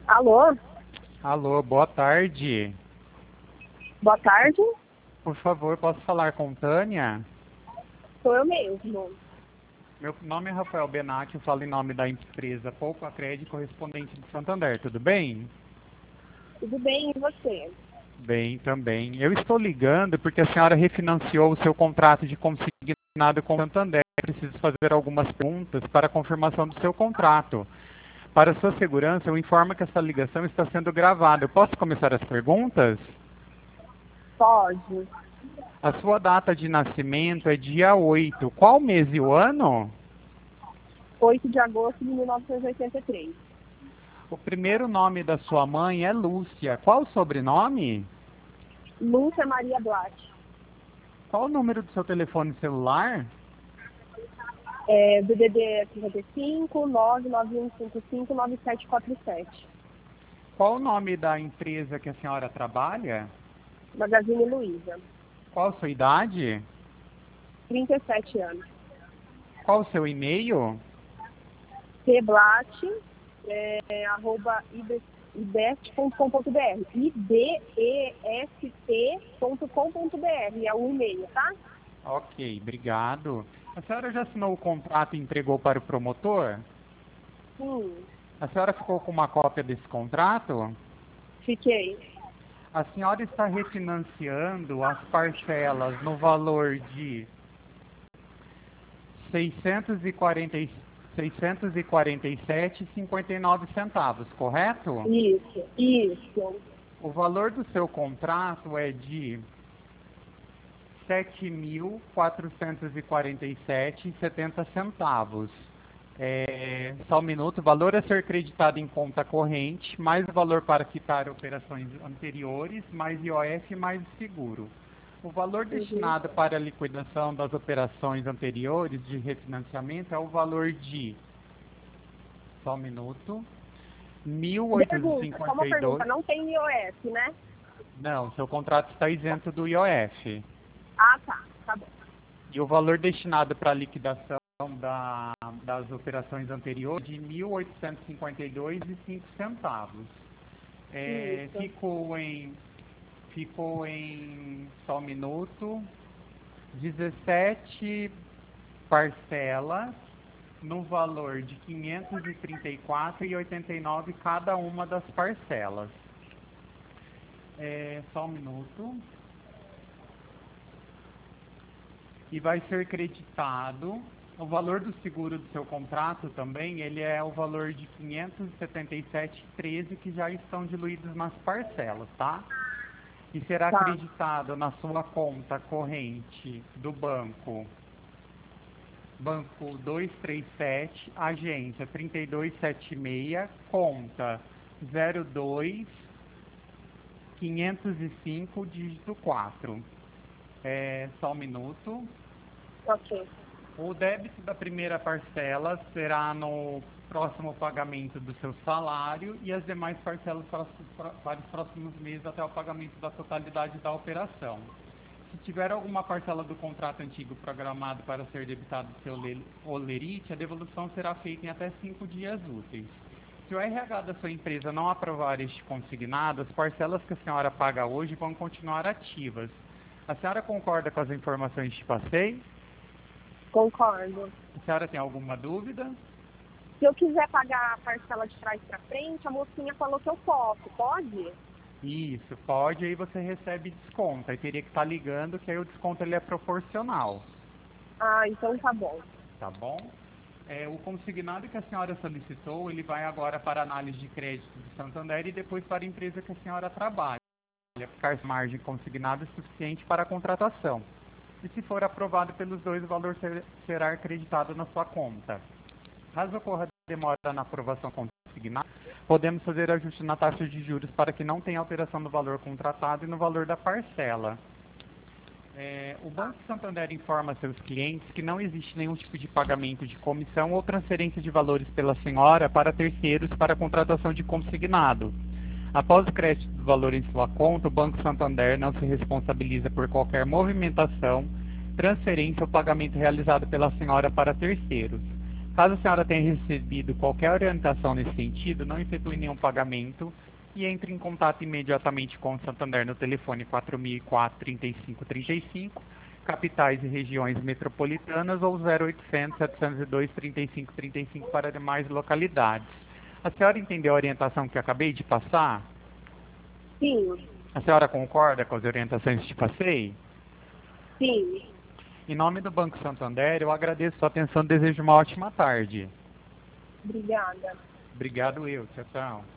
Alô? Alô, boa tarde. Boa tarde. Por favor, posso falar com Tânia? Sou eu mesmo. Meu nome é Rafael Benatti, eu falo em nome da empresa Poupa Crédito, correspondente de Santander, tudo bem? Tudo bem, e você? Bem, também. Eu estou ligando porque a senhora refinanciou o seu contrato de consignado com o Santander. Preciso fazer algumas perguntas para a confirmação do seu contrato. Para sua segurança, eu informo que essa ligação está sendo gravada. Eu posso começar as perguntas? Pode. A sua data de nascimento é dia 8. Qual mês e o ano? 8 de agosto de 1983. O primeiro nome da sua mãe é Lúcia. Qual o sobrenome? Lúcia Maria Duarte. Qual o número do seu telefone celular? DDD 55 99155 9747. Qual o nome da empresa que a senhora trabalha? Magazine Luiza. Qual a sua idade? 37 anos. Qual o seu e-mail? Ceblat, arroba ibest.com.br. ibest.com.br é o e-mail, tá? Ok, obrigado. A senhora já assinou o contrato e entregou para o promotor? Sim, A senhora ficou com uma cópia desse contrato? fiquei. A senhora está refinanciando as parcelas no valor de 647,59 centavos, correto? Isso. O valor do seu contrato é de 7.447,70 centavos. Só um minuto. O valor a ser creditado em conta corrente, mais o valor para quitar operações anteriores, mais IOF, mais seguro. O valor destinado para a liquidação das operações anteriores de refinanciamento é o valor de, só um minuto, Só uma pergunta, 1.852. não tem IOS, né? Não, seu contrato está isento do IOF. Ah, tá bom. E o valor destinado para a liquidação das operações anteriores de 1.852,05 centavos. Ficou em, só um minuto, 17 parcelas no valor de 534,89 cada uma das parcelas. Só um minuto. E vai ser creditado o valor do seguro do seu contrato também, ele é o valor de 577,13 que já estão diluídos nas parcelas, tá? E será acreditado na sua conta corrente do banco 237, agência 3276, conta 02505, dígito 4. Só um minuto. Ok. O débito da primeira parcela será no próximo pagamento do seu salário e as demais parcelas para os próximos meses até o pagamento da totalidade da operação. Se tiver alguma parcela do contrato antigo programado para ser debitado do seu holerite, a devolução será feita em até 5 dias úteis. Se o RH da sua empresa não aprovar este consignado, as parcelas que a senhora paga hoje vão continuar ativas. A senhora concorda com as informações que passei? Concordo. A senhora tem alguma dúvida? Se eu quiser pagar a parcela de trás para frente, a mocinha falou que eu posso, pode? Isso, pode, aí você recebe desconto. Aí teria que estar ligando, que aí o desconto ele é proporcional. Ah, então tá bom. Tá bom? O consignado que a senhora solicitou, ele vai agora para a análise de crédito do Santander e depois para a empresa que a senhora trabalha. Ficar margem consignada é suficiente para a contratação. E se for aprovado pelos dois, o valor será acreditado na sua conta. Caso ocorra demora na aprovação consignada, podemos fazer ajuste na taxa de juros para que não tenha alteração no valor contratado e no valor da parcela. O Banco Santander informa a seus clientes que não existe nenhum tipo de pagamento de comissão ou transferência de valores pela senhora para terceiros para a contratação de consignado. Após o crédito do valor em sua conta, o Banco Santander não se responsabiliza por qualquer movimentação, transferência ou pagamento realizado pela senhora para terceiros. Caso a senhora tenha recebido qualquer orientação nesse sentido, não efetue nenhum pagamento e entre em contato imediatamente com o Santander no telefone 4004-3535, capitais e regiões metropolitanas, ou 0800-702-3535 para demais localidades. A senhora entendeu a orientação que eu acabei de passar? Sim, A senhora concorda com as orientações que te passei? sim. Em nome do Banco Santander, eu agradeço a sua atenção e desejo uma ótima tarde. Obrigada. Obrigado eu. Tchau, tchau.